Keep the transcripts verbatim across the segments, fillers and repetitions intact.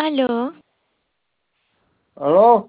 Aló, ¿Aló?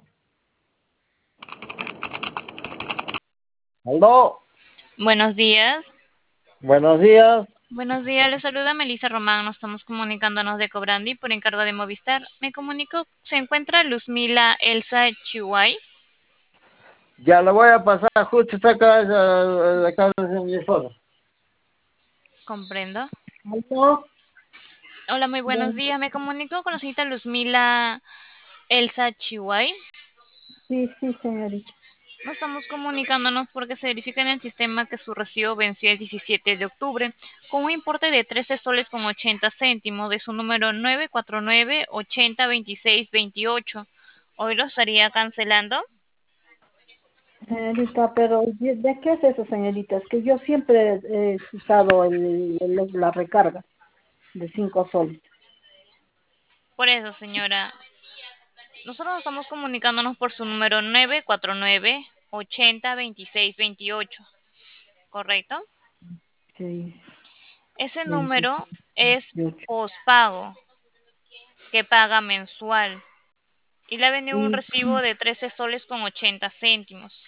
¿Aló? buenos días. Buenos días. Buenos días, les saluda Melissa Román. Nos estamos comunicándonos de Cobrandi por encargo de Movistar. Me comunico, se encuentra Luzmila Elsa Chihuay. Ya le voy a pasar, justo está acá, eh, acá de mi esposa. Comprendo. ¿Aló? Hola, muy buenos Buen- días. Me comunico con la señorita Luzmila Elsa Chihuay. Sí, sí, señorita. Nos estamos comunicándonos porque se verifica en el sistema que su recibo venció el diecisiete de octubre con un importe de trece soles con ochenta céntimos de su número nueve cuatro nueve ochenta veintiséis veintiocho. Hoy lo estaría cancelando. Señorita, pero ¿de de qué es eso, señorita? Es que yo siempre he usado el, el- la recarga de cinco soles. Por eso, señora, nosotros estamos comunicándonos por su número nueve cuatro nueve ochenta veintiséis veintiocho, ¿correcto? Sí, Ese veintiocho. número es pospago que paga mensual y le ha venido un Y recibo de trece soles con ochenta céntimos.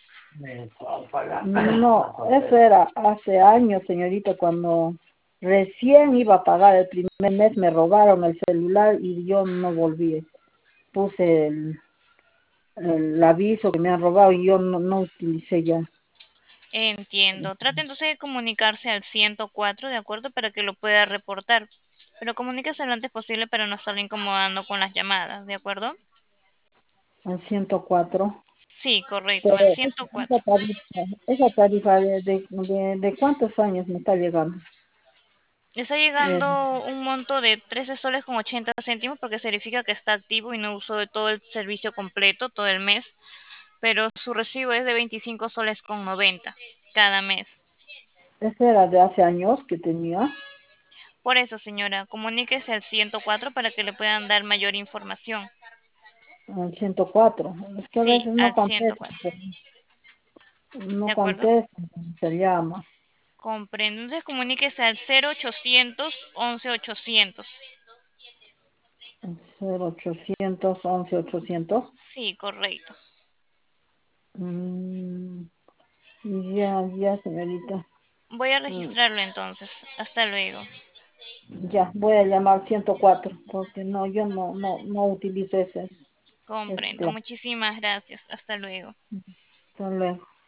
no, eso era hace años, señorita, cuando recién iba a pagar el primer mes, me robaron el celular y yo no volví. Puse el, el aviso que me han robado y yo no, no utilicé ya. Entiendo. Trate entonces de comunicarse al ciento cuatro, ¿de acuerdo? Para que lo pueda reportar. Pero comuníquese lo antes posible para no estar incomodando con las llamadas, ¿de acuerdo? Al ciento cuatro. Sí, correcto, al Pero esa ciento cuatro. esa tarifa, esa tarifa de, de, de, de cuántos años me está llegando. Está Eh, llegando un monto de trece soles con ochenta céntimos porque se verifica que está activo y no usó de todo el servicio completo, todo el mes, pero su recibo es de veinticinco soles con noventa cada mes. ese era de hace años que tenía, Por eso, señora, comuníquese al ciento cuatro para que le puedan dar mayor información. el ciento cuatro. Es que a Sí, veces no al ciento contesta, cuatro. ¿De no acuerdo? contesta, se llama. Comprendo. Entonces comuníquese al cero ochocientos once ochocientos. Cero ochocientos once ochocientos. Sí, correcto. Mm, ya, ya, señorita. Voy a Mm, registrarlo entonces. Hasta luego. ya, voy a llamar ciento cuatro porque no, yo no, no, no utilizo ese, ese Comprendo. plan. Muchísimas gracias. Hasta luego. Hasta luego.